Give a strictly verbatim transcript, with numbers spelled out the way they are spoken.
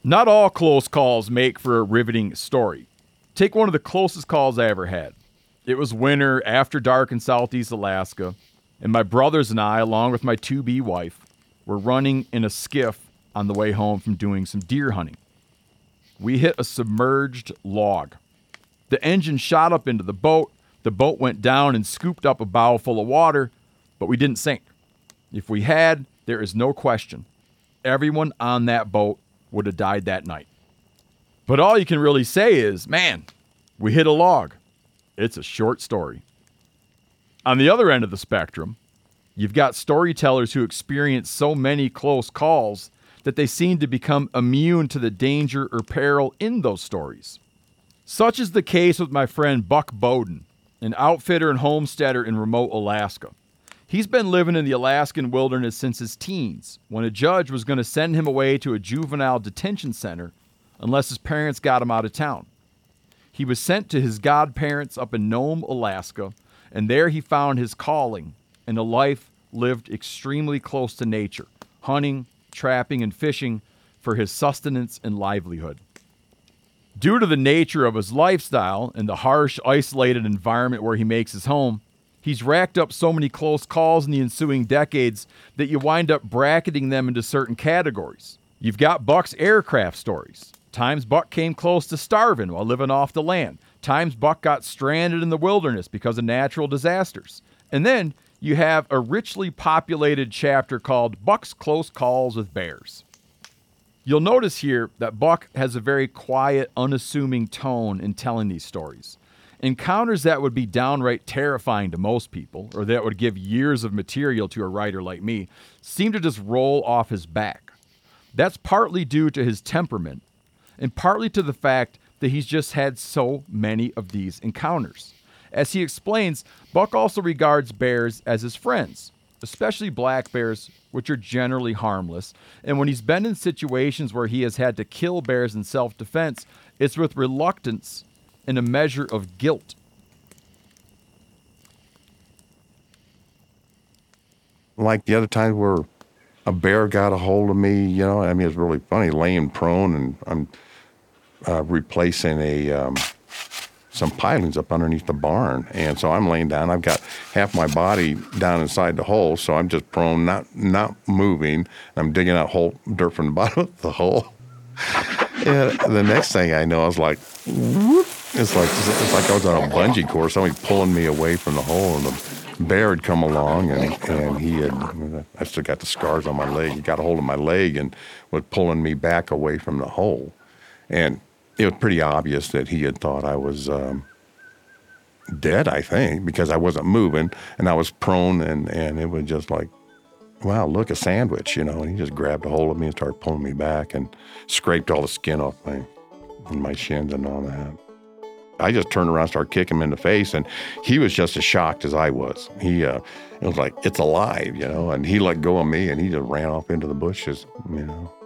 Not all close calls make for a riveting story. Take one of the closest calls I ever had. It was winter after dark in southeast Alaska, and my brothers and I, along with my to-be wife, were running in a skiff on the way home from doing some deer hunting. We hit a submerged log. The engine shot up into the boat, the boat went down and scooped up a bow full of water, but we didn't sink. If we had, there is no question. Everyone on that boat would have died that night. But all you can really say is, man, we hit a log. It's a short story. On the other end of the spectrum, you've got storytellers who experience so many close calls that they seem to become immune to the danger or peril in those stories. Such is the case with my friend Buck Bowden, an outfitter and homesteader in remote Alaska. He's been living in the Alaskan wilderness since his teens, when a judge was going to send him away to a juvenile detention center unless his parents got him out of town. He was sent to his godparents up in Nome, Alaska, and there he found his calling and a life lived extremely close to nature, hunting, trapping, and fishing for his sustenance and livelihood. Due to the nature of his lifestyle and the harsh, isolated environment where he makes his home, he's racked up so many close calls in the ensuing decades that you wind up bracketing them into certain categories. You've got Buck's aircraft stories. Times Buck came close to starving while living off the land. Times Buck got stranded in the wilderness because of natural disasters. And then you have a richly populated chapter called Buck's Close Calls with Bears. You'll notice here that Buck has a very quiet, unassuming tone in telling these stories. Encounters that would be downright terrifying to most people, or that would give years of material to a writer like me, seem to just roll off his back. That's partly due to his temperament, and partly to the fact that he's just had so many of these encounters. As he explains, Buck also regards bears as his friends, especially black bears, which are generally harmless, and when he's been in situations where he has had to kill bears in self-defense, it's with reluctance and a measure of guilt. Like the other times where a bear got a hold of me, you know, I mean, it's really funny, laying prone, and I'm uh, replacing a um, some pilings up underneath the barn. And so I'm laying down. I've got half my body down inside the hole, so I'm just prone, not not moving. I'm digging out hole, dirt from the bottom of the hole. And the next thing I know, I was like, whoop. It's like it's like I was on a bungee cord, somebody pulling me away from the hole, and the bear had come along, and, and he had, I still got the scars on my leg. He got a hold of my leg and was pulling me back away from the hole. And it was pretty obvious that he had thought I was um, dead, I think, because I wasn't moving, and I was prone, and, and it was just like, wow, look, a sandwich, you know. And he just grabbed a hold of me and started pulling me back and scraped all the skin off my, my shins and all that. I just turned around and started kicking him in the face, and he was just as shocked as I was. He, uh, it was like, it's alive, you know, and he let go of me, and he just ran off into the bushes, you know.